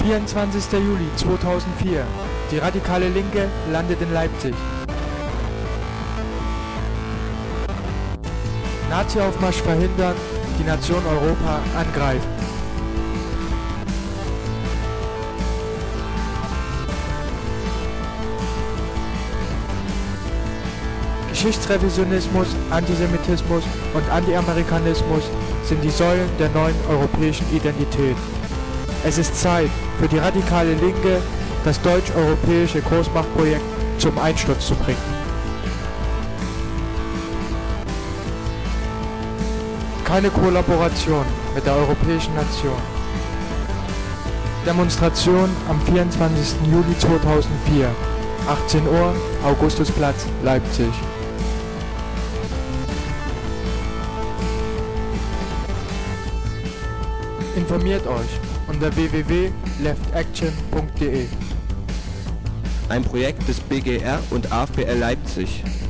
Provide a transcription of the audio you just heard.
24. Juli 2004. Die radikale Linke landet in Leipzig. Nazi-Aufmarsch verhindern, die Nation Europa angreifen. Geschichtsrevisionismus, Antisemitismus und Anti-Amerikanismus sind die Säulen der neuen europäischen Identität. Es ist Zeit für die radikale Linke, das deutsch-europäische Großmachtprojekt zum Einsturz zu bringen. Keine Kollaboration mit der europäischen Nation. Demonstration am 24. Juli 2004, 18 Uhr, Augustusplatz, Leipzig. Informiert euch unter www.leftaction.de. Ein Projekt des BGR und AfPL Leipzig.